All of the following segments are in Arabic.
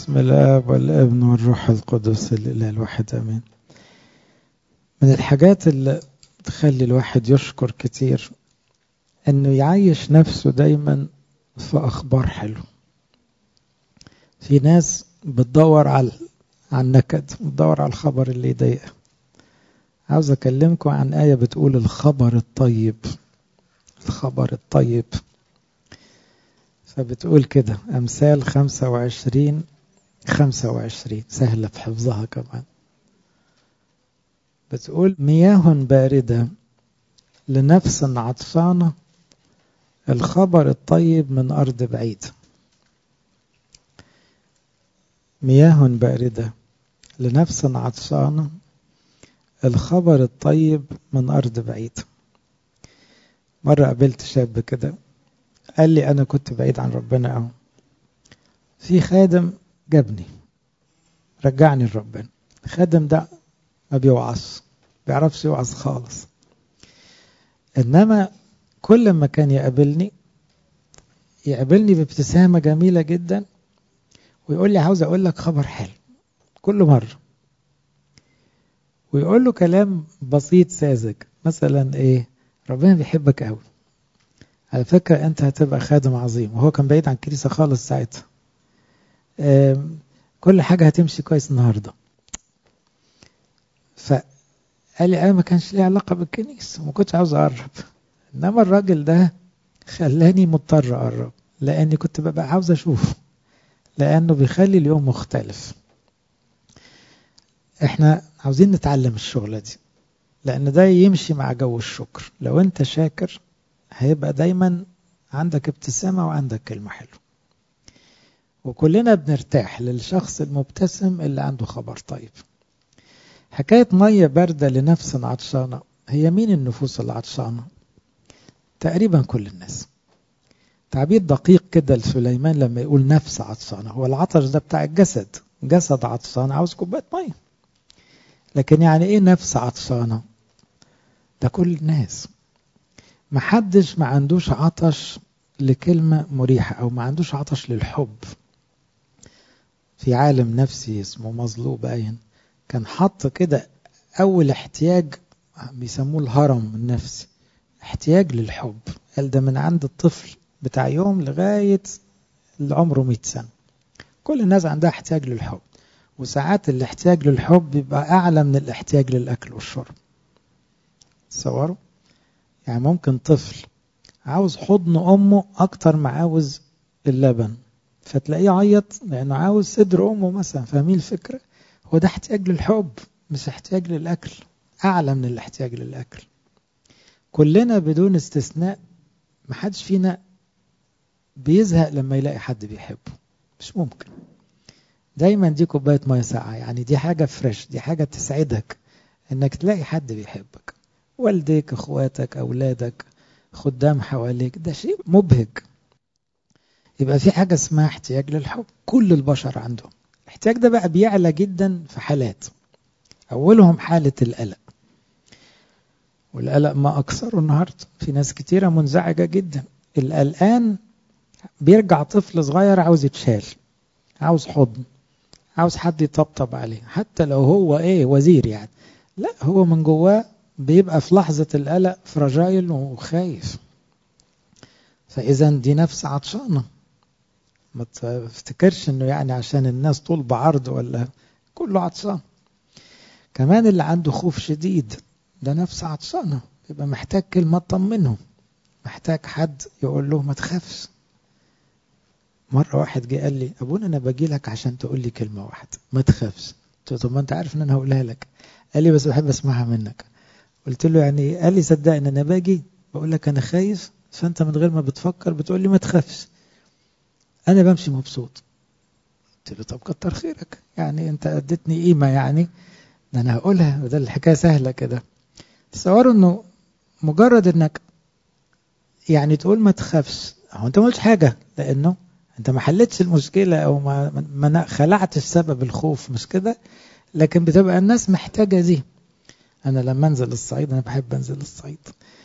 بسم الآب والابن والروح القدس الإله الواحد آمين. من الحاجات اللي تخلي الواحد يشكر كتير إنه يعيش نفسه دايما في أخبار حلو. في ناس بتدور على النكد، بتدور على الخبر اللي يضايقها. عاوز أكلمكم عن آية بتقول الخبر الطيب، الخبر الطيب. فبتقول كده أمثال 25 سهلة في حفظها كمان. بتقول مياه باردة لنفس عطشانة، الخبر الطيب من أرض بعيدة. مياه باردة لنفس عطشانة، الخبر الطيب من أرض بعيدة. مرة قابلت شاب كده قال لي أنا كنت بعيد عن ربنا أهو، في خادم جابني رجعني لربنا. الخادم ده ما بيعرفش يوعظ خالص، إنما كل ما كان يقابلني بابتسامة جميلة جدا ويقول لي عاوز أقول لك خبر حلو كل مرة، ويقول له كلام بسيط ساذج مثلا إيه، ربنا بيحبك قوي، على فكرة أنت هتبقى خادم عظيم. وهو كان بعيد عن الكنيسة خالص ساعتها. كل حاجة هتمشي كويس النهاردة. فقال لي أنا ما كانش لي علاقة بالكنيسة وما كنتش عاوز أقرب، إنما الراجل ده خلاني مضطر أقرب لأني كنت ببقى عاوز أشوفه، لأنه بيخلي اليوم مختلف. إحنا عاوزين نتعلم الشغلة دي، لأن ده يمشي مع جو الشكر. لو أنت شاكر هيبقى دايما عندك ابتسامة وعندك كلمة حلوة. وكلنا بنرتاح للشخص المبتسم اللي عنده خبر طيب. حكاية مية باردة لنفس عطشانة، هي مين النفوس العطشانة؟ تقريبا كل الناس. تعبير دقيق كده لسليمان لما يقول نفس عطشانة، هو العطش ده بتاع الجسد، جسد عطشان عاوز كوباية مية. لكن يعني ايه نفس عطشانة؟ ده كل الناس. محدش ما عندوش عطش لكلمة مريحة أو ما عندوش عطش للحب. في عالم نفسي اسمه مظلوب باين كان حط كده أول احتياج بيسموه الهرم النفسي، احتياج للحب. قال ده من عند الطفل بتاع يوم لغاية اللي عمره 100 سنة كل الناس عندها احتياج للحب. وساعات الاحتياج للحب بيبقى أعلى من الاحتياج للأكل والشرب. تصوروا؟ يعني ممكن طفل عاوز حضن أمه أكتر ما عاوز اللبن، فتلاقيه عيط لأنه عاوز صدر أمه مثلا. فاهمين الفكرة؟ هو ده احتياج للحب مش احتياج للأكل، أعلى من الاحتياج للأكل. كلنا بدون استثناء محدش فينا بيزهق لما يلاقي حد بيحبه، مش ممكن. دايما دي كوباية مية ساقعة، يعني دي حاجة فريش، دي حاجة تسعدك انك تلاقي حد بيحبك. والديك، اخواتك، اولادك، خدام حواليك، ده شيء مبهج. يبقى في حاجة اسمها احتياج للحب، كل البشر عندهم. الاحتياج ده بقى بيعلى جدا في حالات، أولهم حالة القلق. والقلق ما أكثره النهاردة، في ناس كتيرة منزعجة جدا. القلقان بيرجع طفل صغير عاوز يتشال، عاوز حضن، عاوز حد يطبطب عليه، حتى لو هو وزير يعني. لا، هو من جواه بيبقى في لحظة القلق فراجايل وخايف. فإذا دي نفس عطشانة. ما تفتكرش انه يعني عشان الناس طول بعرض ولا كله عطشان. كمان اللي عنده خوف شديد ده نفس عطشانة، يبقى محتاج كلمة تطمنه، محتاج حد يقول له ما تخافش. مرة واحد جه قال لي أبونا أنا باجي لك عشان تقول لي كلمة واحدة ما تخافش. قلت له طب ما أنت عارف إن أنا هقولها لك. قال لي بس بحب أسمعها منك. قلت له يعني إيه؟ قال لي صدقني أنا باجي بقول لك أنا خايف، فأنت من غير ما بتفكر بتقول لي ما تخافش، أنا بمشي مبسوط. قلت له طب كتر خيرك، يعني أنت اديتني قيمة يعني، ده أنا هقولها، وده الحكاية سهلة كده. تصوروا إنه مجرد إنك يعني تقول ما تخافش، هو أنت ما قلتش حاجة، لأنه أنت ما حلتش المشكلة أو ما خلعتش سبب الخوف، مش كده؟ لكن بتبقى الناس محتاجة دي. أنا لما أنزل الصعيد، أنا بحب أنزل الصعيد،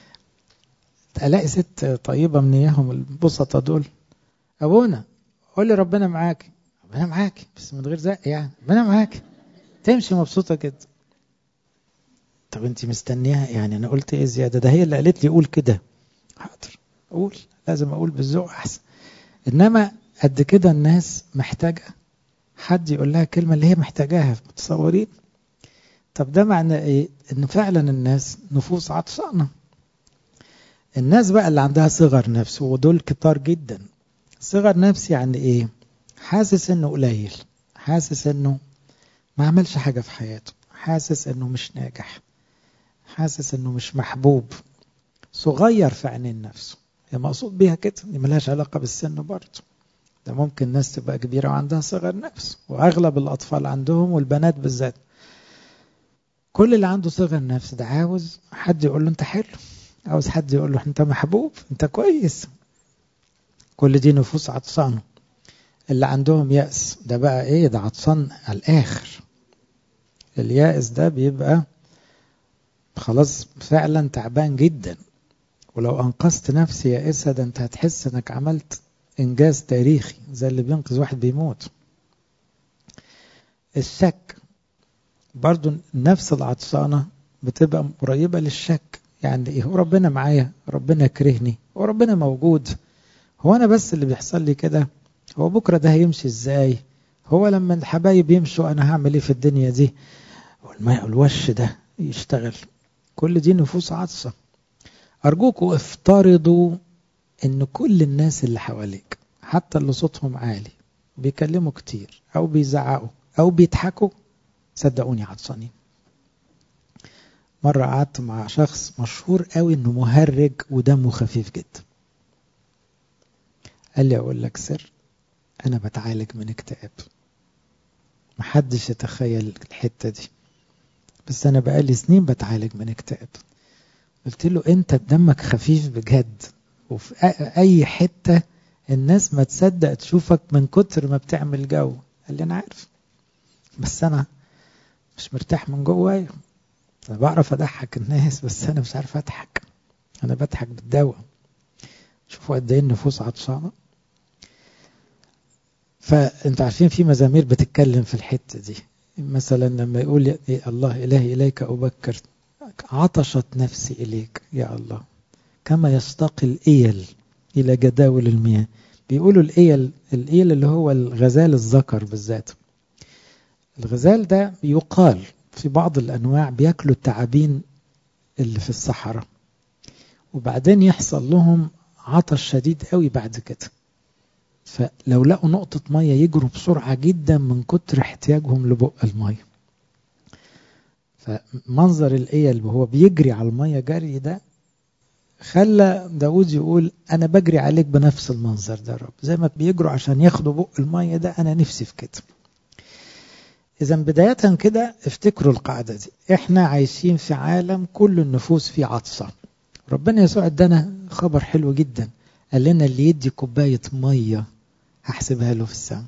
ألاقي ست طيبة من إياهم البسطة دول، أبونا قول لي ربنا معاك. ربنا معاك بس من غير زق يعني، ربنا معاك تمشي مبسوطة كده. طب انت مستنيها يعني انا قلت ايه زيادة؟ ده هي اللي قالت لي قول كده. حاضر اقول، لازم اقول بالذوق احسن. انما قد كده الناس محتاجة حد يقول لها كلمة اللي هي محتاجاها، متصورين؟ طب ده معنى ايه؟ ان فعلا الناس نفوس عطشانة. الناس بقى اللي عندها صغر نفس، ودول كتار جدا. صغر نفس يعني ايه؟ حاسس انه قليل، حاسس انه ما عملش حاجة في حياته، حاسس انه مش ناجح، حاسس انه مش محبوب، صغير في عينين نفسه. هي مقصود بيها كده، دي ملهاش علاقة بالسن برضه. ده ممكن ناس تبقى كبيرة وعندها صغر نفس، واغلب الاطفال عندهم والبنات بالذات. كل اللي عنده صغر نفس ده عاوز حد يقول له انت حلو، عاوز حد يقول له انت محبوب، انت كويس. كل دي نفوس عطسانة. اللي عندهم يأس ده بقى ايه؟ ده عطسان على الاخر. اليأس ده بيبقى خلاص فعلا تعبان جدا. ولو انقذت نفسي يائسة ده انت هتحس انك عملت انجاز تاريخي، زي اللي بينقذ واحد بيموت. الشك برضو نفس العطسانة بتبقى قريبة للشك. يعني ايه؟ هو ربنا معايا؟ ربنا يكرهني؟ هو ربنا موجود؟ هو انا بس اللي بيحصل لي كده؟ هو بكرة ده هيمشي ازاي؟ هو لما الحبايب يمشوا انا هعمل ايه في الدنيا دي؟ الوش ده يشتغل. كل دي نفوس عطسة. ارجوكوا افترضوا ان كل الناس اللي حواليك، حتى اللي صوتهم عالي بيكلموا كتير او بيزعقوا او بيضحكوا، صدقوني عطسانين. مرة قعدت مع شخص مشهور قوي انه مهرج ودمه خفيف جدا. قال لي اقول لك سر، انا بتعالج من اكتئاب. محدش يتخيل الحتة دي، بس انا بقالي سنين بتعالج من اكتئاب. قلت له انت دمك خفيف بجد، وفي اي حتة الناس ما تصدق تشوفك من كتر ما بتعمل جو. قال لي انا عارف، بس انا مش مرتاح من جوايا. انا بعرف اضحك الناس بس انا مش عارف اضحك، انا بضحك بالدواء. شوفوا قد ايه النفوس عطشانه. فانتوا عارفين في مزامير بتتكلم في الحته دي، مثلا لما يقول يا الله الهي اليك ابكر، عطشت نفسي اليك يا الله، كما يستقي الايل الى جداول المياه. بيقولوا الايل اللي هو الغزال الذكر بالذات. الغزال ده يقال في بعض الانواع بياكلوا التعابين اللي في الصحراء، وبعدين يحصل لهم عطش شديد قوي بعد كده، فلو لقوا نقطة مية يجروا بسرعة جدا من كتر احتياجهم لبق المية. فمنظر الإيل وهو بيجري على المية جري ده خلى داود يقول أنا بجري عليك بنفس المنظر ده يا رب، زي ما بيجروا عشان ياخدوا بق المية ده أنا نفسي في كده. إذا بداية كده افتكروا القاعدة دي، احنا عايشين في عالم كل النفوس فيه عطسة. ربنا يسوع ادانا خبر حلو جدا، قال لنا اللي يدي كوباية مية هحسبها له في السماء.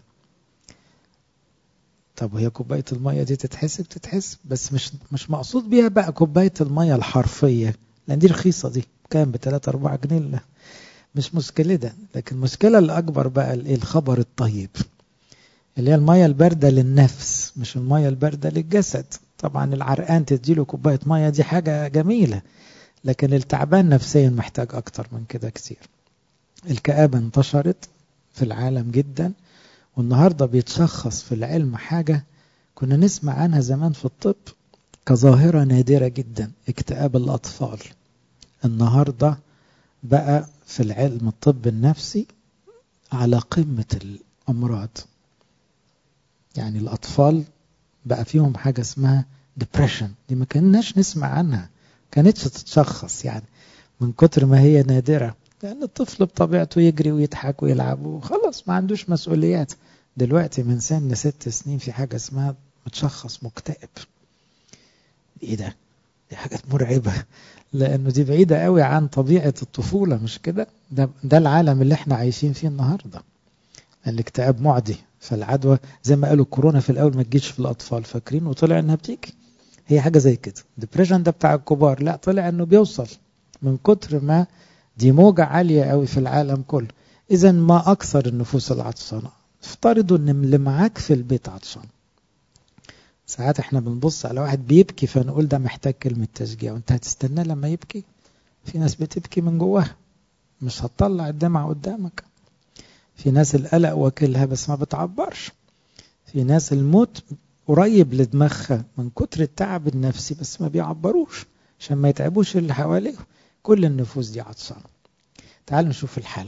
طب وهي كوباية المية دي تتحسب؟ تتحسب، بس مش مقصود بيها بقى كوباية المية الحرفية، لأن دي رخيصة، دي كام ب3-4 جنيه، مش مشكلة ده. لكن المشكلة الأكبر بقى الخبر الطيب، اللي هي المية الباردة للنفس، مش المية الباردة للجسد. طبعا العرقان تديله كوباية مية دي حاجة جميلة، لكن التعبان نفسيا محتاج أكتر من كده كتير. الكآبة انتشرت في العالم جدا، والنهاردة بيتشخص في العلم حاجة كنا نسمع عنها زمان في الطب كظاهرة نادرة جدا، اكتئاب الأطفال. النهاردة بقى في العلم الطب النفسي على قمة الأمراض. يعني الأطفال بقى فيهم حاجة اسمها depression، دي ما كناش نسمع عنها، كانتش تتشخص يعني من كتر ما هي نادرة، لأن الطفل بطبيعته يجري ويضحك ويلعب وخلاص ما عندوش مسؤوليات. دلوقتي من سن 6 سنين في حاجة اسمها متشخص مكتئب. ايه ده؟ دي حاجة مرعبة، لأنه دي بعيدة قوي عن طبيعة الطفولة، مش كده؟ ده العالم اللي احنا عايشين فيه النهاردة. الاكتئاب معدي، فالعدوى زي ما قالوا الكورونا في الأول ما تجيش في الأطفال، فاكرين وطلع انها بتيجي. هي حاجة زي كده. ديبريشن ده بتاع الكبار، لا طلع انه بيوصل من كتر ما دي موجة عالية قوي في العالم كله. إذن ما أكثر النفوس العطسانة، افترضوا ان اللي معاك في البيت عطشان. ساعات احنا بنبص على واحد بيبكي فنقول ده محتاج كلمة تشجيع، وانت هتستنى لما يبكي؟ في ناس بتبكي من جواها، مش هتطلع الدمع قدامك. في ناس القلق واكلها بس ما بتعبرش. في ناس الموت قريب لدماغها من كتر التعب النفسي بس ما بيعبروش عشان ما يتعبوش اللي حواليهم. كل النفوس دي عطشانة. تعالوا نشوف الحل.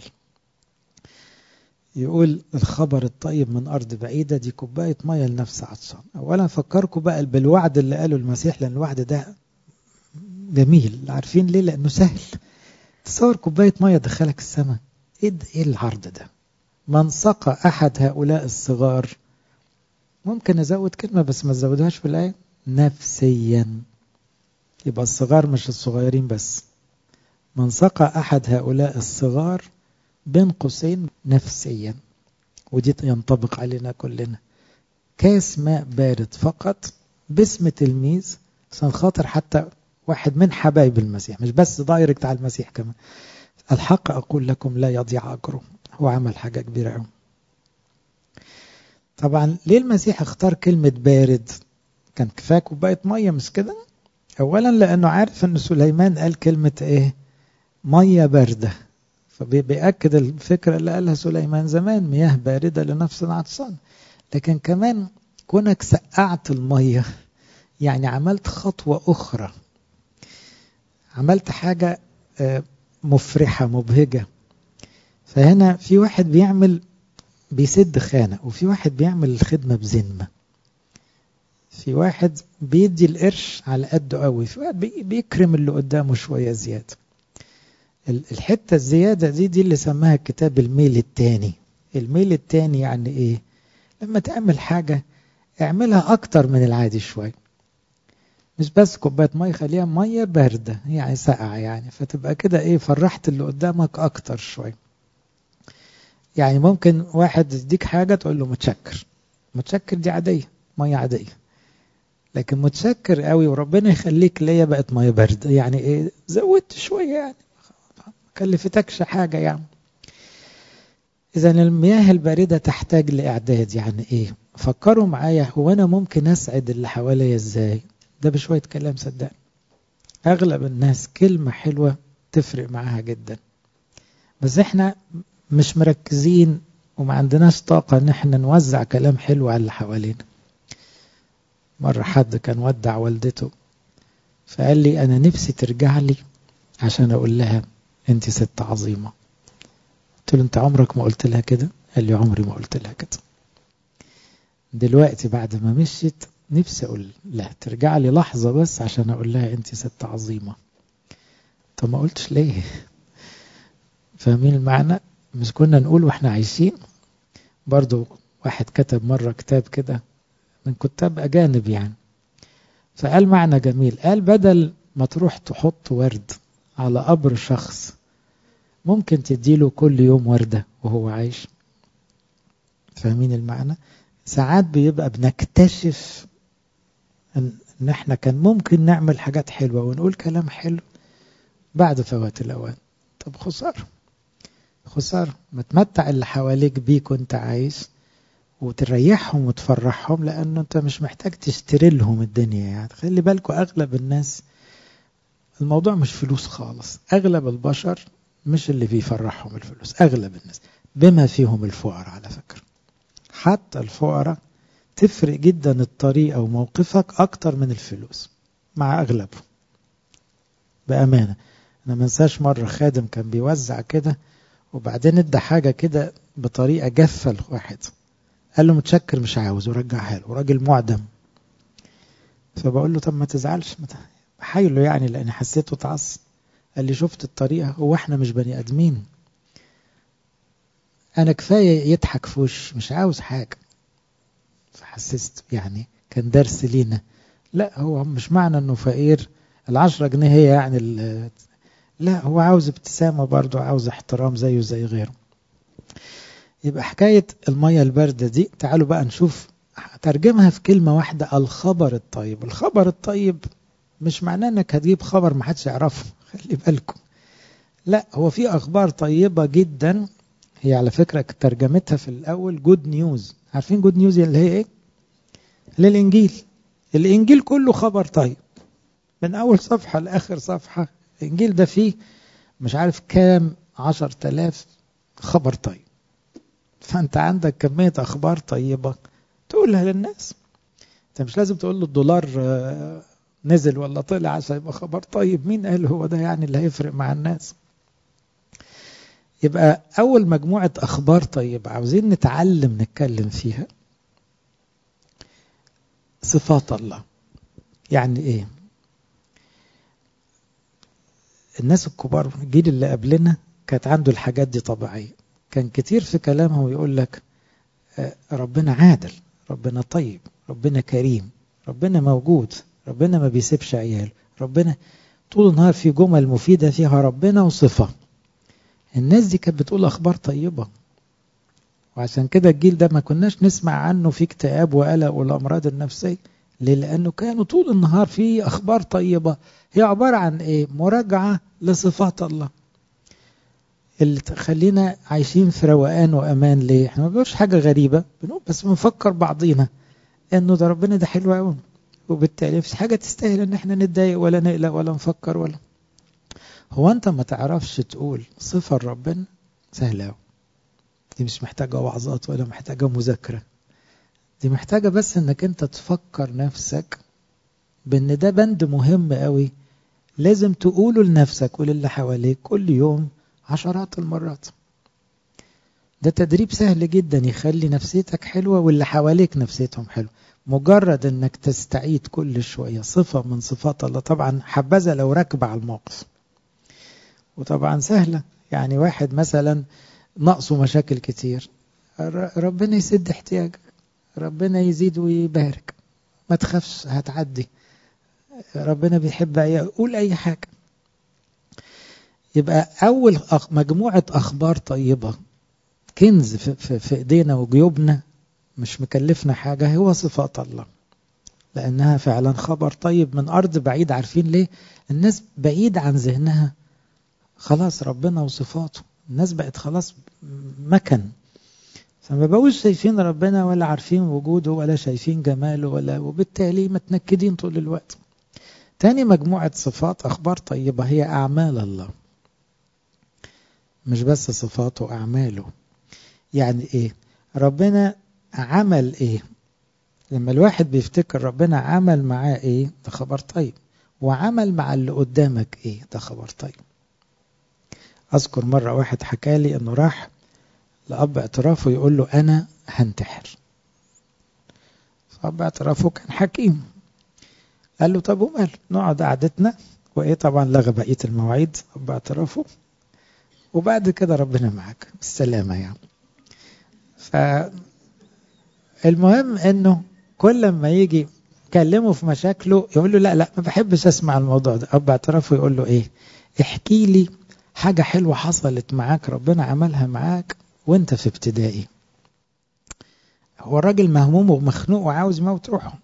يقول الخبر الطيب من أرض بعيدة، دي كوباية مية لنفس عطشان. أولا فكركم بقى بالوعد اللي قاله المسيح، لأن الوعد ده جميل. عارفين ليه؟ لأنه سهل. تصور كوباية مية دخلك السماء. إيه العرض ده؟ من سقى أحد هؤلاء الصغار، ممكن نزود كلمة بس ما تزودهاش في الآية، نفسيا. يبقى الصغار مش الصغيرين بس. من سقى أحد هؤلاء الصغار بين قوسين نفسيا، ودي ينطبق علينا كلنا. كاس ماء بارد فقط باسم تلميذ، عشان خاطر حتى واحد من حبايب المسيح، مش بس دايركت على المسيح كمان. الحق أقول لكم لا يضيع أجره. هو عمل حاجة كبيرة قوي. طبعا ليه المسيح اختار كلمة بارد؟ كان كفاية كوباية مية مش كده؟ أولا لأنه عارف أن سليمان قال كلمة إيه؟ مية باردة، فبيأكد الفكرة اللي قالها سليمان زمان، مياه باردة لنفس عطشان. لكن كمان كونك سقعت المية يعني عملت خطوة أخرى، عملت حاجة مفرحة مبهجة. فهنا في واحد بيسد خانة، وفي واحد بيعمل الخدمة بذمة، في واحد بيدي القرش على قده قوي، في واحد بيكرم اللي قدامه شوية زيادة. الحتة الزيادة دي اللي سماها الكتاب الميل التاني. الميل التاني يعني ايه؟ لما تعمل حاجة اعملها اكتر من العادي شوية، مش بس كوباية مية، خليها مية باردة يعني ساقعة، يعني فتبقى كده ايه، فرحت اللي قدامك اكتر شوية. يعني ممكن واحد يديك حاجة تقول له متشكر. متشكر دي عادية، مية عادية. لكن متشكر قوي وربنا يخليك ليا بقت مية باردة، يعني ايه؟ زودت شوية يعني، كلفتكش حاجة يعني. إذا المياه الباردة تحتاج لإعداد. يعني إيه؟ فكروا معايا، هو أنا ممكن أسعد اللي حواليا إزاي؟ ده بشوية كلام صدقني. أغلب الناس كلمة حلوة تفرق معاها جدا، بس إحنا مش مركزين وما عندناش طاقة إن إحنا نوزع كلام حلو على اللي حوالينا. مرة حد كان ودع والدته، فقال لي أنا نفسي ترجع لي عشان أقول لها أنت ست عظيمة. قلت له أنت عمرك ما قلت لها كده؟ قال لي عمري ما قلت لها كده. دلوقتي بعد ما مشيت نفسي أقول لا، ترجع لي لحظة بس عشان أقول لها أنت ست عظيمة. طب ما قلتش ليه؟ فاهمين المعنى؟ مش كنا نقول وإحنا عايشين؟ برضو واحد كتب مرة كتاب كده من كتاب أجانب يعني، فقال معنى جميل. قال بدل ما تروح تحط ورد على قبر شخص، ممكن تديله كل يوم وردة وهو عايش. فاهمين المعنى؟ ساعات بيبقى بنكتشف ان احنا كان ممكن نعمل حاجات حلوة ونقول كلام حلو بعد فوات الاوان. طب خسارة ما تمتع اللي حواليك بيك وانت عايش، وتريحهم وتفرحهم، لانه انت مش محتاج تشتري لهم الدنيا. يعني خلي بالكوا اغلب الناس الموضوع مش فلوس خالص. اغلب البشر مش اللي بيفرحهم الفلوس، اغلب الناس بما فيهم الفقراء على فكرة. حتى الفقراء تفرق جدا الطريقة وموقفك أكتر من الفلوس مع أغلبه بأمانة. أنا منساش مرة خادم كان بيوزع كده، وبعدين ادى حاجة كده بطريقة جافة لواحد، قال له متشكر مش عاوز، ورجعها له، وراجل معدم. فبقول له طب ما تزعلش، بحايله يعني لأن حسيته تعصب. قال لي شفت الطريقة؟ هو احنا مش بني أدمين؟ أنا كفاية يضحك في وش، مش عاوز حاجة. فحسست يعني كان درس لينا. لا هو مش معنى انه فقير 10 جنيه هي يعني لا، هو عاوز ابتسامة برضو، عاوز احترام زيه زي غيره. يبقى حكاية المية الباردة دي، تعالوا بقى نشوف ترجمها في كلمة واحدة، الخبر الطيب. الخبر الطيب مش معناه انك هتجيب خبر ما حدش يعرفه، خلي بالكم. لا، هو في اخبار طيبة جدا هي على فكرة ترجمتها في الأول جود نيوز. عارفين جود نيوز اللي هي إيه؟ للإنجيل. الإنجيل كله خبر طيب من أول صفحة لآخر صفحة. الإنجيل ده فيه مش عارف كام 10,000 خبر طيب. فأنت عندك كمية أخبار طيبة تقولها للناس. أنت مش لازم تقول له الدولار نزل ولا طلع عشان يبقى خبر طيب. مين قال هو ده يعني اللي هيفرق مع الناس؟ يبقى أول مجموعة أخبار طيبة عاوزين نتعلم نتكلم فيها صفات الله. يعني إيه؟ الناس الكبار الجيل اللي قبلنا كانت عنده الحاجات دي طبيعية. كان كتير في كلامه يقول لك ربنا عادل، ربنا طيب، ربنا كريم، ربنا موجود، ربنا ما بيسيبش عيال، ربنا طول النهار في جمل مفيدة فيها ربنا وصفة. الناس دي كانت بتقول أخبار طيبة، وعشان كده الجيل ده ما كناش نسمع عنه في اكتئاب وقلق والأمراض النفسية. ليه؟ لأنه كانوا طول النهار في أخبار طيبة هي عبارة عن إيه؟ مراجعة لصفات الله اللي تخلينا عايشين في روقان وأمان. ليه؟ احنا ما بنقولش حاجة غريبة، بنقول بس بنفكر بعضينا إنه ده ربنا ده حلو قوي، وبالتالي مفيش حاجة تستاهل إن احنا نتضايق ولا نقلق ولا نفكر ولا. هو أنت ما تعرفش تقول صفة ربنا؟ سهلة قوي. دي مش محتاجة وعظات ولا محتاجة مذاكرة. دي محتاجة بس إنك أنت تفكر نفسك بأن ده بند مهم قوي لازم تقوله لنفسك وللي حواليك كل يوم عشرات المرات. ده تدريب سهل جدا يخلي نفسيتك حلوة واللي حواليك نفسيتهم حلوة. مجرد انك تستعيد كل شوية صفة من صفات الله. طبعا حبذا لو ركب على الموقف، وطبعا سهلة. يعني واحد مثلا نقصه مشاكل كتير، ربنا يسد احتياجك، ربنا يزيد ويبارك، ما تخافش هتعدي، ربنا بيحب قول اي حاجة. يبقى اول مجموعة اخبار طيبة كنز في ايدينا وجيوبنا مش مكلفنا حاجة هو صفات الله، لأنها فعلا خبر طيب من أرض بعيد. عارفين ليه؟ الناس بعيد عن ذهنها خلاص ربنا وصفاته. الناس بقت خلاص مكن، فما بقوش شايفين ربنا ولا عارفين وجوده ولا شايفين جماله ولا، وبالتالي متنكدين طول الوقت. تاني مجموعة صفات أخبار طيبة هي أعمال الله. مش بس صفاته، أعماله. يعني إيه؟ ربنا عمل إيه؟ لما الواحد بيفتكر ربنا عمل معاه إيه ده خبر طيب، وعمل مع اللي قدامك إيه ده خبر طيب. أذكر مرة واحد حكالي أنه راح لأب اعترافه يقول له أنا هنتحر. فأب اعترافه كان حكيم، قال له طب ومال نقعد قعدتنا وإيه. طبعا لغى بقية المواعيد أب اعترافه، وبعد كده ربنا معك بالسلامة يعني. فالمهم أنه كل ما يجي كلمه في مشاكله يقول له لا ما بحبش أسمع الموضوع ده. أب اعترافه يقول له إيه؟ احكي لي حاجة حلوة حصلت معاك ربنا عملها معاك وانت في ابتدائي. هو الراجل مهموم ومخنوق وعاوز موت روحه،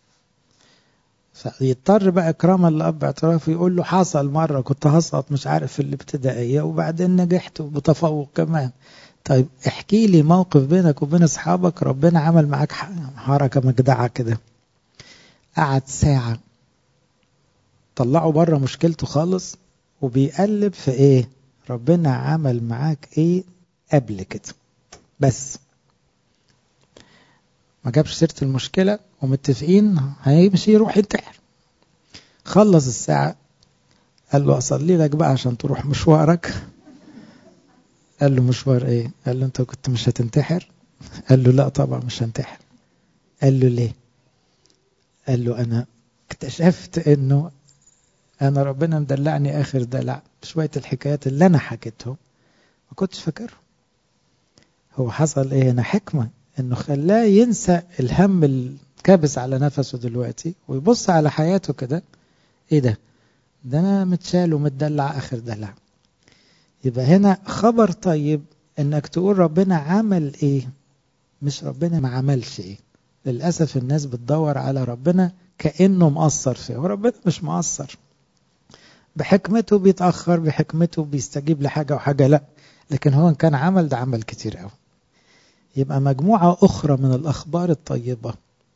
فيضطر بقى إكراما لأب اعترافه يقول له حصل مرة كنت هسقط مش عارف في الابتدائية وبعدين نجحت بتفوق كمان. طيب احكي لي موقف بينك وبين أصحابك ربنا عمل معاك حركة مجدعة كده. قعد ساعة طلعوا بره مشكلته خالص وبيقلب في ايه ربنا عمل معاك ايه قبل كده. بس ما جابش سيرة المشكلة ومتفقين هيمشي يروح ينتحر. خلص الساعة قال له أصلي لك بقى عشان تروح مشوارك. قال له مشوار ايه؟ قال له انت كنت مش هتنتحر؟ قال له لا طبعا مش هنتحر. قال له ليه؟ قال له انا اكتشفت انه انا ربنا مدلعني اخر دلع بشوية الحكايات اللي انا حكيتهم ما كنتش فاكره. هو حصل ايه هنا؟ حكمة انه خلاه ينسى الهم الكابس على نفسه دلوقتي ويبص على حياته كده. ايه ده انا متشال ومتدلع اخر دلع. يبقى هنا خبر طيب انك تقول ربنا عمل ايه مش ربنا ما عملش ايه. للأسف الناس بتدور على ربنا كأنه مقصر فيه، وربنا مش مقصر. بحكمته بيتأخر، بحكمته بيستجيب لحاجة وحاجة لا. لكن هو إن كان عمل ده عمل كتير قوي. يبقى مجموعة أخرى من الأخبار الطيبة،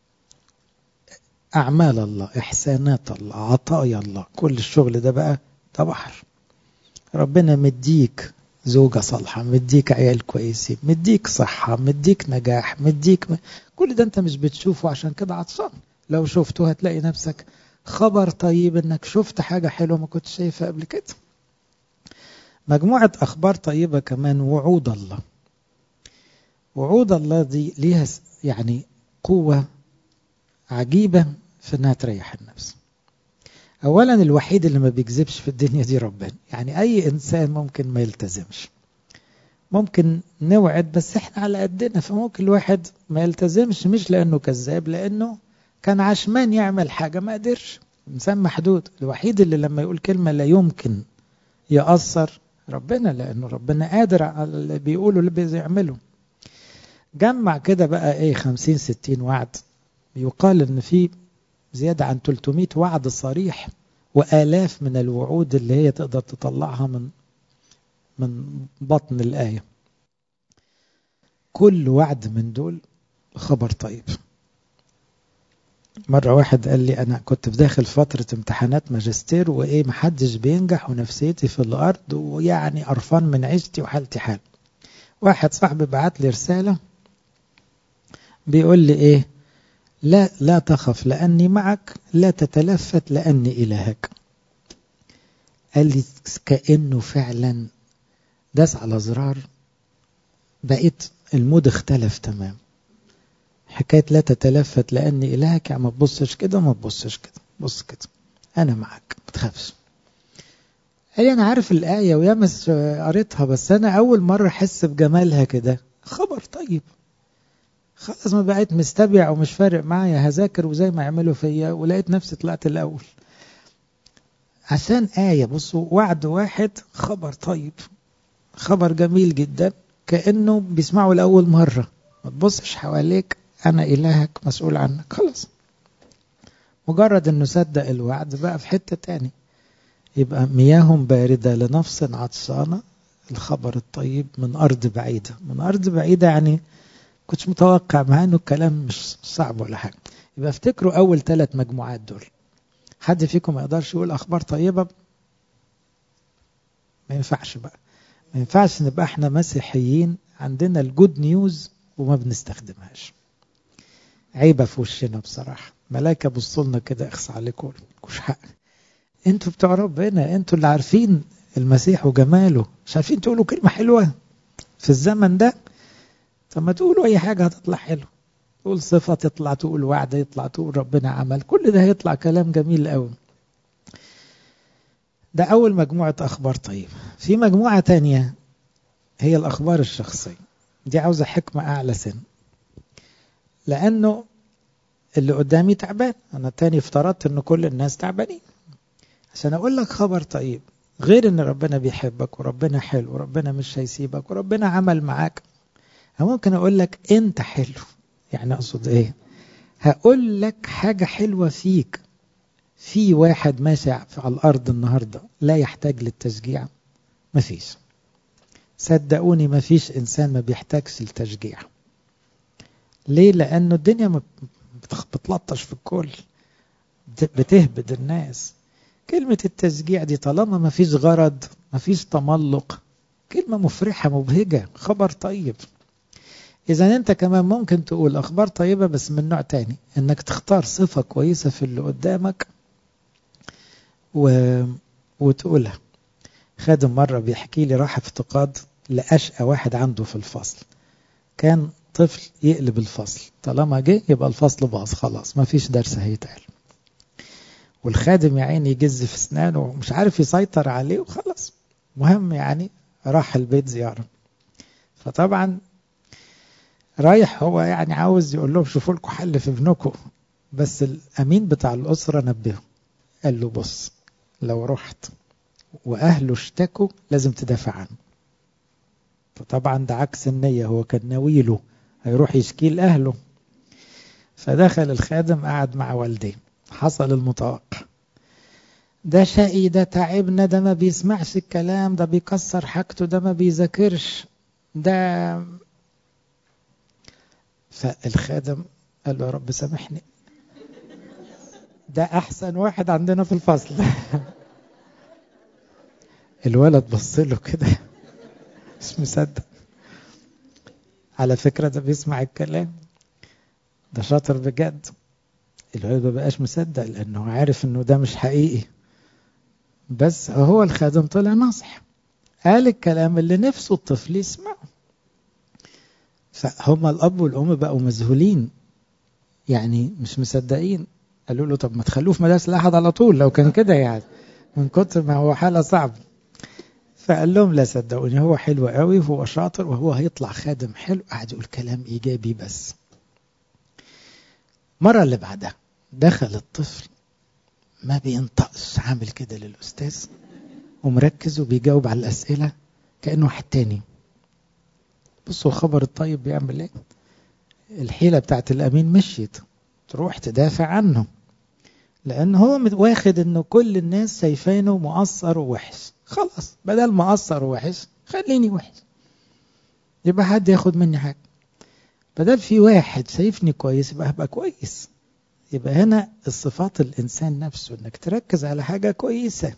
أعمال الله، إحسانات الله، عطايا الله، كل الشغل ده بقى ده بحر. ربنا مديك زوجة صالحة، مديك عيال كويسين، مديك صحة، مديك نجاح، كل ده انت مش بتشوفه، عشان كده عطشان. لو شفته هتلاقي نفسك خبر طيب انك شفت حاجة حلوة ما كنت شايفها قبل كده. مجموعة أخبار طيبة كمان وعود الله. وعود الله دي ليها يعني قوة عجيبة في انها تريح النفس. اولا الوحيد اللي ما بيكذبش في الدنيا دي ربنا. يعني اي انسان ممكن ما يلتزمش، ممكن نوعد بس احنا على قدنا، فممكن الواحد ما يلتزمش مش لانه كذاب، لانه كان عشمان يعمل حاجة ما قدرش، انسان محدود. الوحيد اللي لما يقول كلمة لا يمكن يأثر ربنا، لانه ربنا قادر على اللي بيقوله اللي بيعمله. جمع كده بقى ايه 50-60 وعد. يقال ان في زيادة عن 300 وعد صريح، وآلاف من الوعود اللي هي تقدر تطلعها من بطن الآية. كل وعد من دول خبر طيب. مرة واحد قال لي أنا كنت في داخل فترة امتحانات ماجستير وإيه محدش بينجح ونفسيتي في الأرض ويعني قرفان من عيشتي وحالتي حال. واحد صاحبي بعت لي رسالة بيقول لي إيه، لا تخف لأني معك، لا تتلفت لأني إلهك. قال لي كأنه فعلا داس على زرار، بقيت المود اختلف تمام. حكاية لا تتلفت لأني إلهك، يعني ما تبصش كده وما تبصش كده، بص كده أنا معك ما تخافش. قال لي أنا عارف الآية ويامس قريتها، بس أنا أول مرة أحس بجمالها كده. خبر طيب، خلاص ما بقيت مستبيع ومش فارق معايا، هذاكر وزي ما يعملوا فيا، ولقيت نفسي طلعت الأول عشان آية. بصوا وعد واحد خبر طيب، خبر جميل جدا، كأنه بيسمعوا لأول مرة. ما تبصش حواليك، أنا إلهك مسؤول عنك. خلاص مجرد أنه صدق الوعد بقى في حتة تاني. يبقى مياه باردة لنفس عطشانة، الخبر الطيب من أرض بعيدة. من أرض بعيدة يعني كنتش متوقع، مع أنه الكلام مش صعب ولا حاجة. يبقى افتكروا أول 3 مجموعات دول. حد فيكم ما يقدرش يقول أخبار طيبة؟ ما ينفعش بقى، ما ينفعش نبقى احنا مسيحيين عندنا الجود نيوز وما بنستخدمهاش. عيبة في وشنا بصراحة. ملايكة بصوا لنا كده اخص عليكم، مش حق. انتوا بتوع ربنا، انتوا اللي عارفين المسيح وجماله، مش عارفين تقولوا كلمة حلوة في الزمن ده؟ طب ما تقولوا اي حاجة هتطلع حلو. تقول صفة تطلع، تقول وعد يطلع، تقول ربنا عمل، كل ده هيطلع كلام جميل قوي. ده أول مجموعة أخبار طيبة. في مجموعة تانية هي الأخبار الشخصية. دي عاوزة حكمة أعلى سن، لأنه اللي قدامي تعبان. أنا تاني افترضت أن كل الناس تعبانين. عشان أقول لك خبر طيب، غير أن ربنا بيحبك وربنا حلو وربنا مش هيسيبك وربنا عمل معاك، ممكن أقول لك أنت حلو. يعني أقصد إيه؟ هقول لك حاجة حلوة فيك. في واحد ماشي على الأرض النهاردة لا يحتاج للتشجيع؟ مفيش. صدقوني مفيش إنسان ما بيحتاجش للتشجيع. ليه؟ لأنه الدنيا بتلطش في الكل، بتهبد الناس. كلمة التشجيع دي طالما مفيش غرض، مفيش تملق، كلمة مفرحة مبهجة، خبر طيب. إذا أنت كمان ممكن تقول أخبار طيبة بس من نوع تاني، إنك تختار صفة كويسة في اللي قدامك وتقولها. خادم مرة بيحكي لي راح افتقاد لأشقى واحد عنده في الفصل. كان طفل يقلب الفصل، طالما جه يبقى الفصل باظ خلاص، ما فيش درس هيتقال. والخادم يا عيني يجز في اسنانه ومش عارف يسيطر عليه وخلاص. مهم يعني راح البيت زيارة، فطبعا رايح هو يعني عاوز يقول لهم شوفوا لكم حل في ابنكم. بس الأمين بتاع الأسرة نبهه، قال له بص، لو رحت وأهله اشتكوا لازم تدافع عنه. فطبعا ده عكس النية، هو كان ناويله هيروح يشكي لأهله. فدخل الخادم قعد مع والديه، حصل المتوقع. ده شقي، ده تعبنا، ده ما بيسمعش الكلام، ده بيكسر حاجته، ده ما بيذاكرش، ده. فالخادم قال له يا رب سامحني، ده احسن واحد عندنا في الفصل. الولد بص له كده مش مصدق. على فكرة ده بيسمع الكلام، ده شاطر بجد. الولد ما بقاش مصدق لانه عارف انه ده مش حقيقي، بس هو الخادم طلع ناصح، قال الكلام اللي نفسه الطفل يسمعه. فهم الاب والام بقوا مذهولين، يعني مش مصدقين. قالوا له طب ما تخلوه في مدارس الأحد على طول لو كان كده يعني، من كتر ما هو حالة صعبة. فقال لهم لا صدقوني، هو حلو قوي وهو شاطر وهو هيطلع خادم حلو. قعد يقول كلام إيجابي. بس مرة اللي بعدها دخل الطفل ما بينطقش، عامل كده للأستاذ ومركز وبيجاوب على الأسئلة كأنه واحد تاني. بصوا الخبر الطيب بيعمل ايه. الحيلة بتاعت الأمين مشيت، تروح تدافع عنه، لأن هو واخد إنه كل الناس شايفينه مقصر ووحش. خلاص بدل مقصر ووحش خليني وحش، يبقى حد ياخد مني حاجة. بدل في واحد شايفني كويس يبقى هبقى كويس. يبقى هنا الصفات الإنسان نفسه، إنك تركز على حاجة كويسة.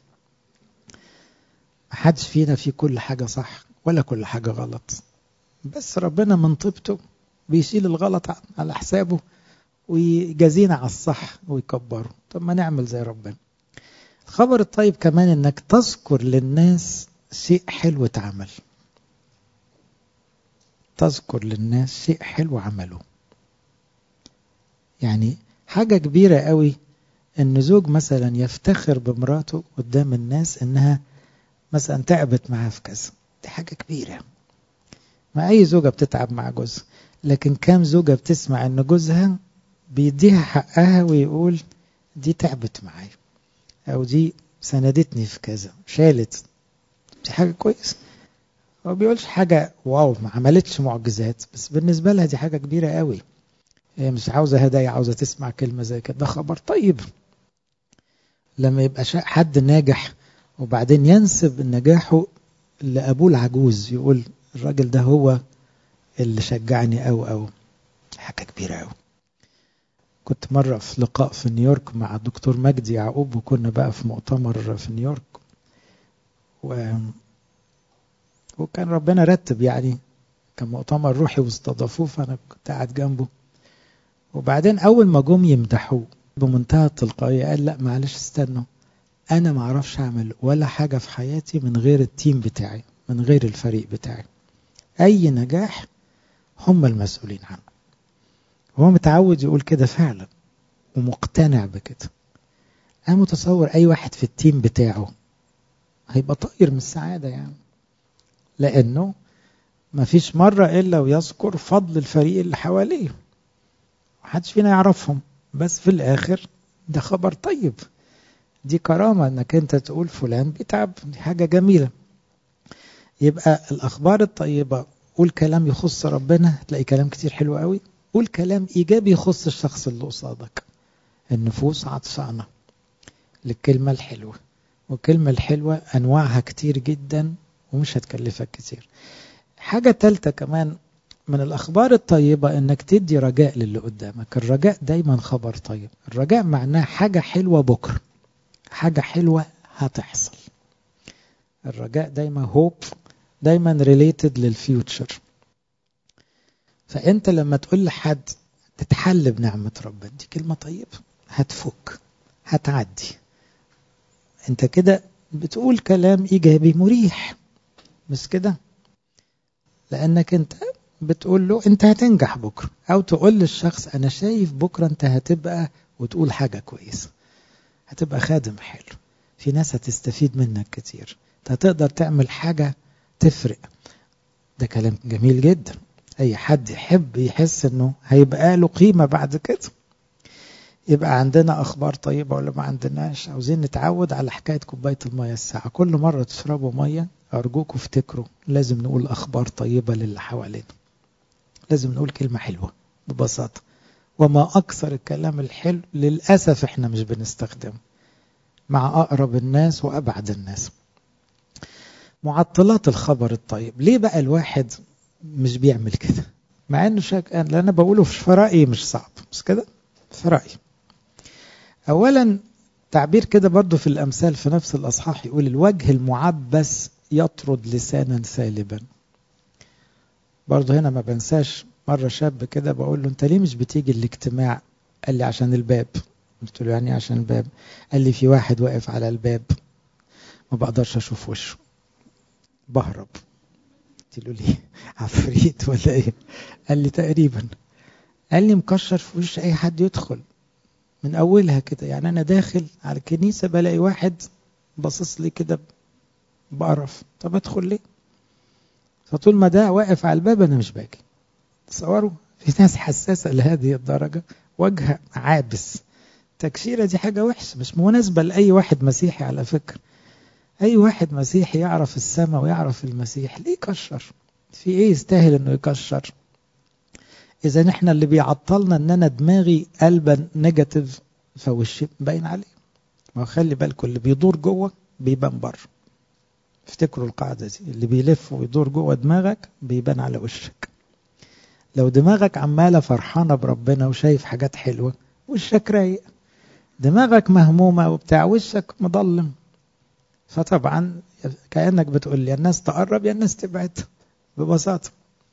محدش فينا في كل حاجة صح ولا كل حاجة غلط، بس ربنا من طيبته بيشيل الغلط على حسابه ويجازينا على الصح ويكبره. طب ما نعمل زي ربنا. الخبر الطيب كمان انك تذكر للناس شيء حلو اتعمل، تذكر للناس شيء حلو عمله. يعني حاجة كبيرة قوي ان زوج مثلا يفتخر بمراته قدام الناس انها مثلا تعبت معاه في كذا. دي حاجة كبيرة. ما اي زوجة بتتعب مع جوزها، لكن كام زوجة بتسمع ان جوزها بيديها حقها ويقول دي تعبت معايا، او دي سندتني في كذا، شالت. دي حاجة كويسة. هو بيقولش حاجة واو، ما عملتش معجزات، بس بالنسبة لها دي حاجة كبيرة قوي. هي مش عاوزة هدايا، عاوزة تسمع كلمة زي كده. ده خبر طيب. لما يبقى حد ناجح وبعدين ينسب نجاحه لأبوه العجوز، يقول الراجل ده هو اللي شجعني أو حاجة كبيرة قوي. كنت مرة في لقاء في نيويورك مع الدكتور مجدي يعقوب، وكنا بقى في مؤتمر في نيويورك، وكان ربنا رتب يعني، كان مؤتمر روحي واستضافوه، فأنا كنت قاعد جنبه. وبعدين أول ما جم يمدحوه بمنتهى التلقائية قال لا معلش استنوا، أنا ما أعرفش أعمل ولا حاجة في حياتي من غير التيم بتاعي، من غير الفريق بتاعي. أي نجاح هم المسؤولين عنه. هو متعود يقول كده فعلا ومقتنع بكده. أنا متصور أي واحد في التيم بتاعه هيبقى طاير من السعادة يعني، لأنه ما فيش مرة إلا ويذكر فضل الفريق اللي حواليه. محدش فينا يعرفهم، بس في الآخر ده خبر طيب. دي كرامة انك انت تقول فلان بيتعب، دي حاجة جميلة. يبقى الأخبار الطيبة، قول كلام يخص ربنا هتلاقي كلام كتير حلو قوي. قول كلام إيجابي يخص الشخص اللي قصادك. النفوس عطشانة للكلمة الحلوة، والكلمة الحلوة أنواعها كتير جدا ومش هتكلفك كتير. حاجة تالتة كمان من الأخبار الطيبة إنك تدي رجاء للي قدامك. الرجاء دايما خبر طيب. الرجاء معناه حاجة حلوة بكرة، حاجة حلوة هتحصل. الرجاء دايما هوب، دايما ريليتد للفيوتشر. فأنت لما تقول لحد تتحل بنعمة ربنا، دي كلمة طيبة، هتفك، هتعدي. انت كده بتقول كلام إيجابي مريح، مش كده؟ لأنك انت بتقول له انت هتنجح بكرة، او تقول للشخص انا شايف بكرة انت هتبقى، وتقول حاجة كويسة، هتبقى خادم حلو، في ناس هتستفيد منك كتير، انت هتقدر تعمل حاجة تفرق. ده كلام جميل جدا. اي حد يحب يحس انه هيبقى له قيمة بعد كده. يبقى عندنا اخبار طيبة ولا ما عندناش؟ عاوزين نتعود على حكاية كوباية المية الساعة. كل مرة تشربوا مية ارجوكم افتكروا لازم نقول اخبار طيبة للي حوالينا، لازم نقول كلمة حلوة ببساطة. وما اكثر الكلام الحلو للأسف احنا مش بنستخدمه. مع أقرب الناس وأبعد الناس. معطلات الخبر الطيب. ليه بقى الواحد مش بيعمل كده؟ مع انه اللي انا بقوله في رأيي مش صعب، بس كده في رأيي. اولا تعبير كده برضو في الامثال في نفس الاصحاح يقول الوجه المعبس يطرد لسانا سالبا. برضو هنا ما بنساش مرة شاب كده بقول له انت ليه مش بتيجي الاجتماع؟ قال لي عشان الباب. قلت له يعني عشان الباب؟ قال لي في واحد واقف على الباب ما بقدرش اشوف وشه، بهرب. قلت له ليه؟ عفريت ولا ايه؟ قال لي تقريبا. قال لي مكشر في وش اي حد يدخل من اولها كده، يعني انا داخل على الكنيسة بلاقي واحد باصص لي كده بقرف، طب ادخل ليه؟ فطول ما ده واقف على الباب انا مش باجي. تصوروا في ناس حساسة لهذه الدرجة، وجه عابس. تكشيرة دي حاجة وحشة مش مناسبة لأي واحد مسيحي على فكرة. أي واحد مسيحي يعرف السماء ويعرف المسيح ليه يكشر؟ في إيه يستاهل إنه يكشر؟ إذا نحن اللي بيعطلنا إن أنا دماغي قلبا نيجاتيف فوشي باين عليه. ما خلي بالكم اللي بيدور جوه بيبان بره. افتكروا القاعدة دي، اللي بيلف ويدور جوه دماغك بيبان على وشك. لو دماغك عمالة فرحانة بربنا وشايف حاجات حلوة وشك رايق، دماغك مهمومة وبتاع وشك مضلم. فطبعا كأنك بتقول يا الناس تقرب يا الناس تبعد ببساطة.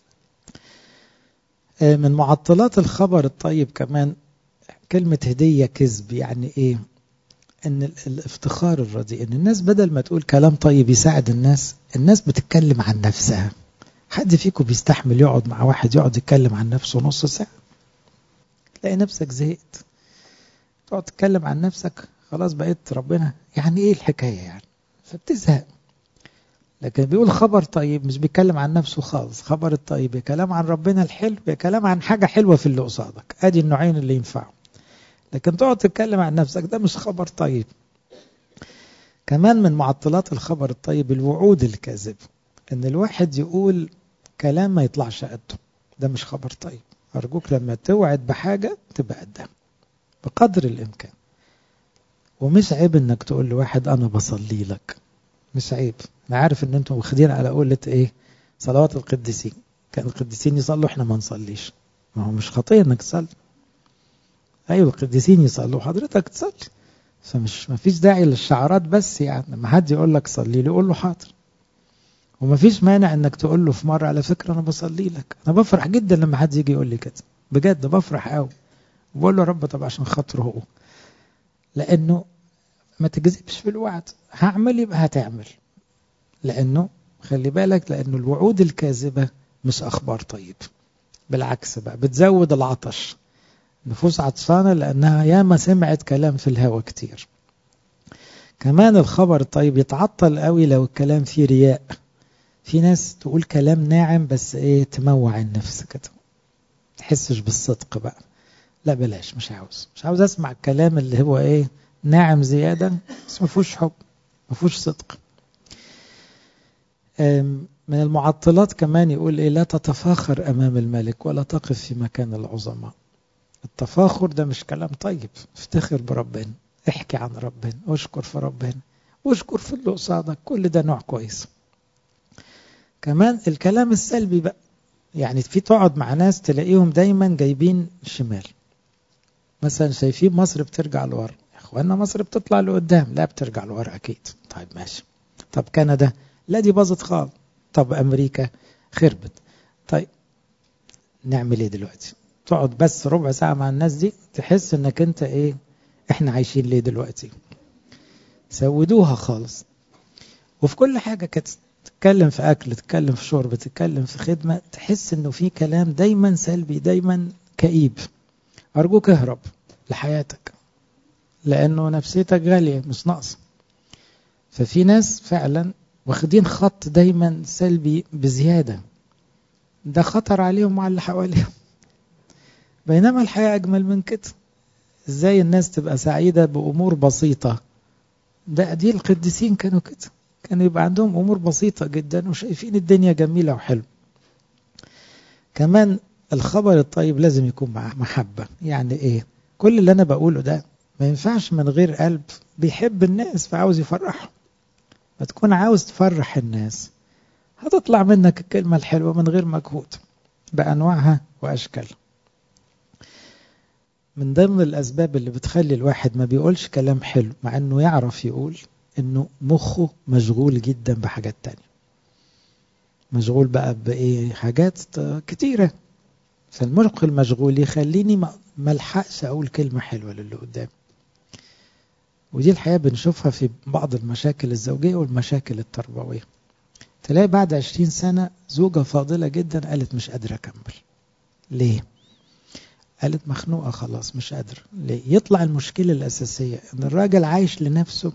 من معطلات الخبر الطيب كمان كلمة هدية كذب. يعني ايه؟ ان الافتخار الرديء، ان الناس بدل ما تقول كلام طيب يساعد الناس بتتكلم عن نفسها. حد فيكم بيستحمل يقعد مع واحد يقعد يتكلم عن نفسه نص ساعة؟ تلاقي نفسك زهقت. تقعد تتكلم عن نفسك خلاص بقيت ربنا، يعني ايه الحكاية يعني؟ فبتزهق. لكن بيقول خبر طيب مش بيتكلم عن نفسه خالص. خبر الطيب يا كلام عن ربنا الحلو يا كلام عن حاجة حلوة في اللي قصادك. ادي النوعين اللي ينفعوا. لكن تقعد تتكلم عن نفسك ده مش خبر طيب. كمان من معطلات الخبر الطيب الوعود الكاذب. ان الواحد يقول كلام ما يطلعش قده، ده مش خبر طيب. ارجوك لما توعد بحاجة تبقى قدها بقدر الامكان. ومش عيب انك تقول لواحد انا بصلي لك، مش عيب. انا عارف ان انتم واخدين على قولة ايه؟ صلوات القديسين. كان القديسين يصلوا احنا ما نصليش. ما هو مش خطية انك تصلي. ايوه القديسين يصلوا حضرتك تصلي. فمش ما فيش داعي للشعارات بس. يعني لما حد يقول لك صلي لي قول له حاضر. وما فيش مانع انك تقول له في مرة على فكرة انا بصلي لك. انا بفرح جدا لما حد يجي يقول لي كده، بجد بفرح قوي. وبقول له يا رب طب عشان خاطره هو. لانه ما تكذبش في الوعد. هعمل يبقى هتعمل. لانه خلي بالك، لانه الوعود الكاذبة مش اخبار طيب. بالعكس بقى بتزود العطش. نفوس عطشانة لانها ياما سمعت كلام في الهوى كتير. كمان الخبر الطيب يتعطل قوي لو الكلام فيه رياء. في ناس تقول كلام ناعم بس ايه تموع النفس كده، تحسش بالصدق بقى. لا بلاش، مش عاوز اسمع الكلام اللي هو ايه ناعم زيادة بس ما فيهوش حب ما فيهوش صدق. من المعطلات كمان يقول ايه لا تتفاخر امام الملك ولا تقف في مكان العظماء. التفاخر ده مش كلام طيب. افتخر بربنا، احكي عن ربنا، اشكر في ربنا، واشكر في اللي قصادك. كل ده نوع كويس. كمان الكلام السلبي بقى. يعني في تقعد مع ناس تلاقيهم دايما جايبين شمال. مثلا شايفين مصر بترجع لورا، يا اخوانا مصر بتطلع لقدام. لا بترجع لورا اكيد. طيب ماشي. طب كندا لا دي باظت خالص. طب امريكا خربت. طيب نعمل ايه دلوقتي؟ تقعد بس ربع ساعة مع الناس دي تحس انك انت ايه، احنا عايشين ليه دلوقتي؟ سودوها خالص. وفي كل حاجة كده، تتكلم في أكل، تتكلم في شرب، تتكلم في خدمة، تحس إنه في كلام دايما سلبي دايما كئيب. أرجوك اهرب لحياتك، لأنه نفسيتك غالية مش ناقصة. ففي ناس فعلا واخدين خط دايما سلبي بزيادة، ده خطر عليهم وعلى اللي حواليهم. بينما الحياة أجمل من كده. إزاي الناس تبقى سعيدة بأمور بسيطة؟ دي القديسين كانوا كده. كانوا يبقى عندهم أمور بسيطة جدا وشايفين الدنيا جميلة وحلو. كمان الخبر الطيب لازم يكون مع محبة. يعني إيه؟ كل اللي أنا بقوله ده ما ينفعش من غير قلب بيحب الناس فعاوز يفرحهم. ما تكون عاوز تفرح الناس هتطلع منك الكلمة الحلوة من غير مجهود بأنواعها وأشكالها. من ضمن الأسباب اللي بتخلي الواحد ما بيقولش كلام حلو مع أنه يعرف يقول، أنه مخه مشغول جدا بحاجات تانية، مشغول بقى بإيه؟ حاجات كتيرة. فالمخ المشغول يخليني ما الحقش أقول كلمة حلوة للي قدام. ودي الحقيقة بنشوفها في بعض المشاكل الزوجية والمشاكل التربوية. تلاقي بعد 20 سنة زوجة فاضلة جدا قالت مش قادرة أكمل. ليه؟ قالت مخنوقة خلاص مش قادرة. ليه؟ يطلع المشكلة الأساسية إن الراجل عايش لنفسه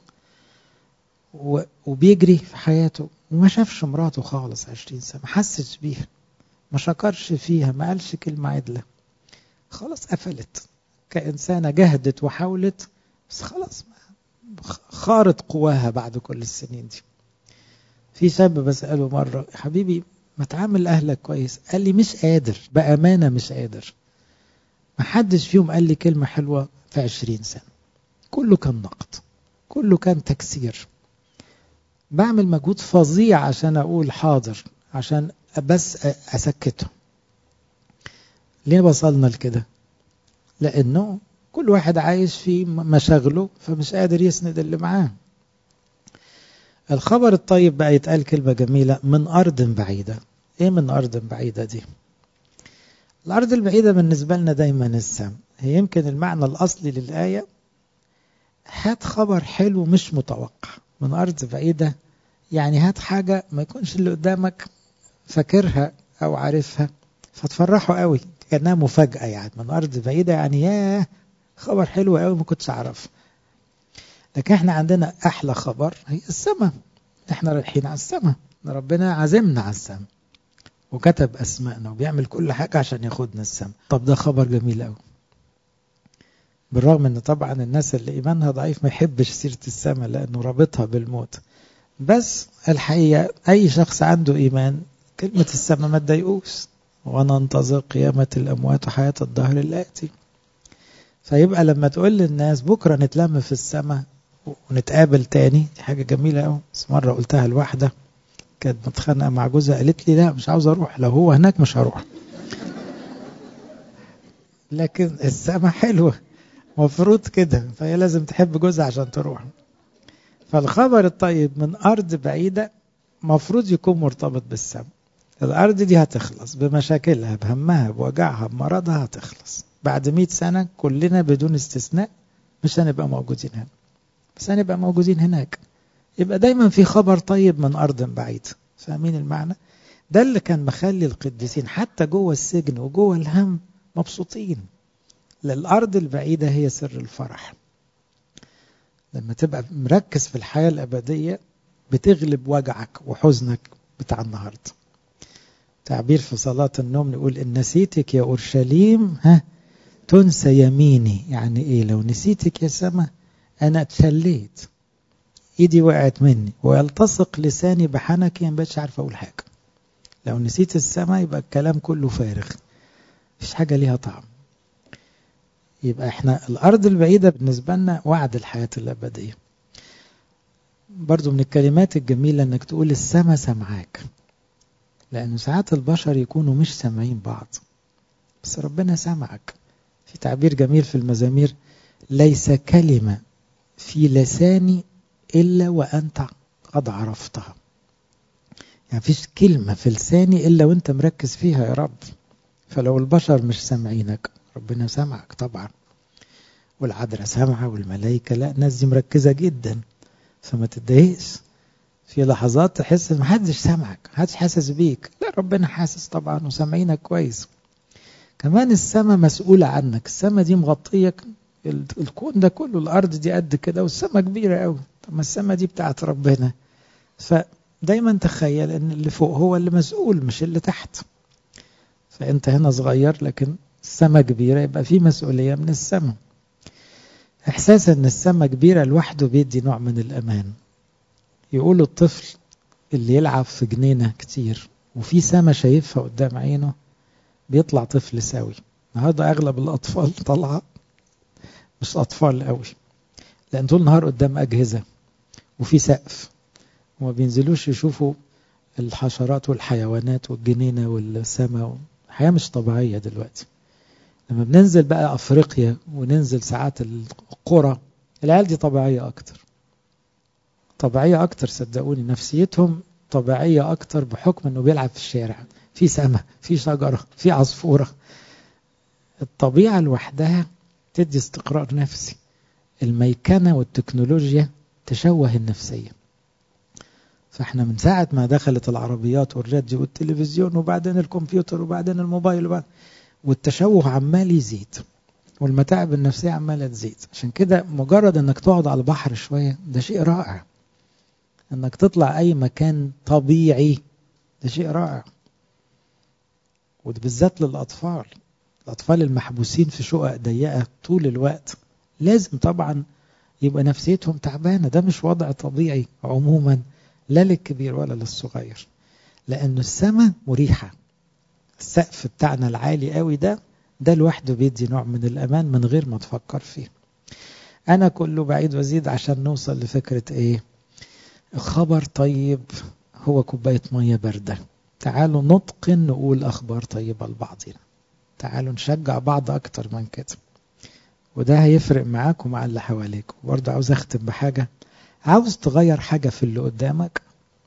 وبيجري في حياته وما شافش مراته خالص 20 سنة، ما حسش بيها، ما شكرش فيها، ما قالش كلمة عدلة، خلاص قفلت. كإنسانة جهدت وحاولت بس خلاص خارت قواها بعد كل السنين دي. في شاب بسأله مرة حبيبي ما تعامل أهلك كويس، قال لي مش قادر، بأمانة مش قادر. ما حدش فيهم قال لي كلمة حلوة في 20 سنة، كله كان نقد، كله كان تكسير. بعمل مجهود فظيع عشان أقول حاضر، عشان بس أسكته. ليه وصلنا لكده؟ لأنه كل واحد عايش في مشاغله فمش قادر يسند اللي معاه. الخبر الطيب بقى يتقال كلمة جميلة، من أرض بعيدة. إيه من أرض بعيدة دي؟ الأرض البعيدة بالنسبة لنا دايما السماء. هي يمكن المعنى الأصلي للآية هات خبر حلو مش متوقع. من أرض بعيدة يعني هات حاجة ما يكونش اللي قدامك فاكرها أو عارفها فتفرحوا قوي كأنها مفاجأة. يعني من أرض بعيدة يعني ياه خبر حلو قوي ما كنتش أعرف. لكن احنا عندنا أحلى خبر هي السماء. احنا رايحين على السماء، ربنا عزمنا على السماء وكتب أسمائنا وبيعمل كل حاجة عشان ياخدنا السماء. طب ده خبر جميل قوي. بالرغم ان طبعا الناس اللي إيمانها ضعيف ما يحبش سيرة السماء لأنه رابطها بالموت، بس الحقيقة أي شخص عنده إيمان كلمة السماء ما تضايقوش. وننتظر قيامة الأموات وحياة الدهر الآتي. فيبقى لما تقول للناس بكرة نتلم في السماء ونتقابل تاني، دي حاجة جميلة قوي. بس مرة قلتها لواحدة كانت متخانقة مع جوزها، قالت لي لا مش عاوز أروح، لو هو هناك مش هروح. لكن السماء حلوة مفروض كده، فهي لازم تحب جوزها عشان تروح. فالخبر الطيب من أرض بعيدة مفروض يكون مرتبط بالسماء. الأرض دي هتخلص بمشاكلها بهمها بوجعها بمرضها، هتخلص بعد 100 سنة كلنا بدون استثناء. مش هنبقى موجودين هنا بس هنبقى موجودين هناك. يبقى دايما في خبر طيب من أرض بعيد. فاهمين المعنى؟ ده اللي كان مخلي القديسين حتى جوه السجن وجوه الهم مبسوطين. للأرض البعيدة هي سر الفرح. لما تبقى مركز في الحياة الأبدية بتغلب وجعك وحزنك بتاع النهاردة. تعبير في صلاة النوم نقول إن نسيتك يا أورشليم تنسى يميني. يعني إيه؟ لو نسيتك يا سما أنا اتشليت، إيدي وقعت مني ويلتصق لساني بحنكي، ما بقتش عارف أقول حاجة. لو نسيت السما يبقى الكلام كله فارغ، مفيش حاجة ليها طعم. يبقى احنا الأرض البعيدة بالنسبة لنا وعد الحياة الأبدية. برضو من الكلمات الجميلة انك تقول السما سمعاك، لأنه ساعات البشر يكونوا مش سامعين بعض بس ربنا سمعك. في تعبير جميل في المزامير، ليس كلمة في لساني إلا وأنت قد عرفتها. يعني فيش كلمة في لساني إلا وأنت مركز فيها يا رب. فلو البشر مش سامعينك ربنا سمعك طبعا. والعذراء سامعة والملائكة، لا الناس دي مركزة جدا. فما تتضايقش في لحظات تحس ان محدش سامعك، محدش حاسس بيك. لا ربنا حاسس طبعا وسامعينك كويس. كمان السماء مسؤولة عنك. السماء دي مغطيك الكون ده كله. الأرض دي قد كده والسماء كبيرة قوي. طب ما السماء دي بتاعت ربنا. فدايما تخيل ان اللي فوق هو اللي مسؤول مش اللي تحت. فانت هنا صغير لكن السماء كبيرة، يبقى في مسؤولية من السماء. احساس ان السماء كبيرة لوحده بيدي نوع من الامان. يقولوا الطفل اللي يلعب في جنينة كتير وفي سماء شايفها قدام عينه بيطلع طفل سوي. النهارده اغلب الاطفال طالعه مش اطفال قوي، لأن طول النهار قدام أجهزة وفي سقف، وما بينزلوش يشوفوا الحشرات والحيوانات والجنينة والسماء. الحياة مش طبيعية دلوقتي. لما بننزل بقى أفريقيا وننزل ساعات القرى، العيال دي طبيعية أكتر، طبيعية أكتر، صدقوني نفسيتهم طبيعية أكتر بحكم أنه بيلعب في الشارع، في سماء، في شجرة، في عصفورة. الطبيعة لوحدها تدي استقرار نفسي. الميكنة والتكنولوجيا تشوه النفسية. فاحنا من ساعة ما دخلت العربيات والراديو والتلفزيون وبعدين الكمبيوتر وبعدين الموبايل والتشوه عمال يزيد، والمتاعب النفسية عمالة تزيد. عشان كده مجرد انك تقعد على البحر شوية ده شيء رائع، انك تطلع اي مكان طبيعي ده شيء رائع. وبالذات للأطفال، الأطفال المحبوسين في شقق ضيقة طول الوقت لازم طبعا يبقى نفسيتهم تعبانة. ده مش وضع طبيعي عموما، لا للكبير ولا للصغير، لأنه السماء مريحة. السقف بتاعنا العالي قوي ده لوحده بيدي نوع من الأمان من غير ما تفكر فيه. أنا كله بعيد وزيد عشان نوصل لفكرة إيه؟ خبر طيب هو كوباية مية باردة. تعالوا نتقن نقول أخبار طيبة لبعضنا، تعالوا نشجع بعض أكتر من كده، وده هيفرق معاك ومع اللي حواليك. وبرضه عاوز أختم بحاجة، عاوز تغير حاجة في اللي قدامك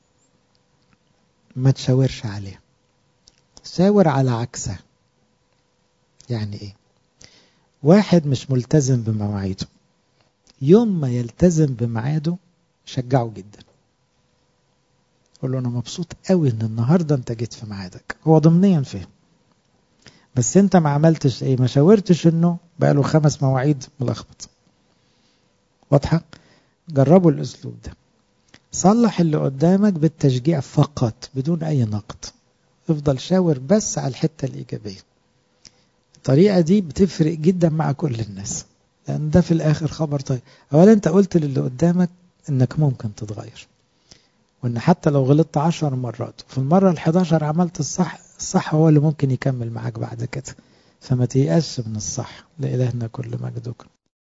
ما تشاورش عليه، شاور على عكسه. يعني إيه؟ واحد مش ملتزم بمواعيده، يوم ما يلتزم بميعاده شجعه جدا، قول له أنا مبسوط قوي إن النهاردة أنت جيت في ميعادك. هو ضمنيا فهم، بس أنت ما عملتش إيه؟ ما شاورتش إنه بقى له 5 مواعيد ملخبط. واضحة؟ جربوا الأسلوب ده. صلح اللي قدامك بالتشجيع فقط بدون أي نقد، افضل شاور بس على الحتة الإيجابية. الطريقة دي بتفرق جدا مع كل الناس، لأن ده في الآخر خبر طيب. أولا أنت قلت للي قدامك إنك ممكن تتغير، وإن حتى لو غلطت 10 مرات في المرة ال11 عملت الصح، الصح هو اللي ممكن يكمل معاك بعد كده. فما تيأسش من الصح. لإلهنا كل مجد وكرم.